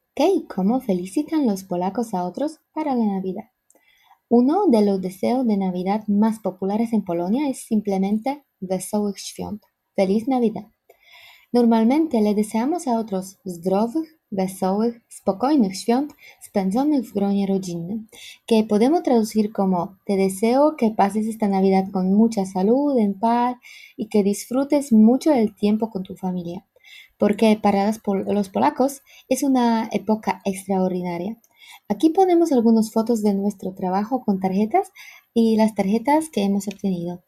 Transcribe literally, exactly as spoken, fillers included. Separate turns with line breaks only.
¿Qué y cómo felicitan los polacos a otros para la Navidad? Uno de los deseos de Navidad más populares en Polonia es simplemente Wesołych Świąt, Feliz Navidad. Normalmente le deseamos a otros zdrowych, wesołych, spokojnych świąt spędzonych w gronie rodzinnym, que podemos traducir como te deseo que pases esta Navidad con mucha salud, en paz y que disfrutes mucho el tiempo con tu familia, porque para los, pol- los polacos es una época extraordinaria. Aquí ponemos algunas fotos de nuestro trabajo con tarjetas y las tarjetas que hemos obtenido.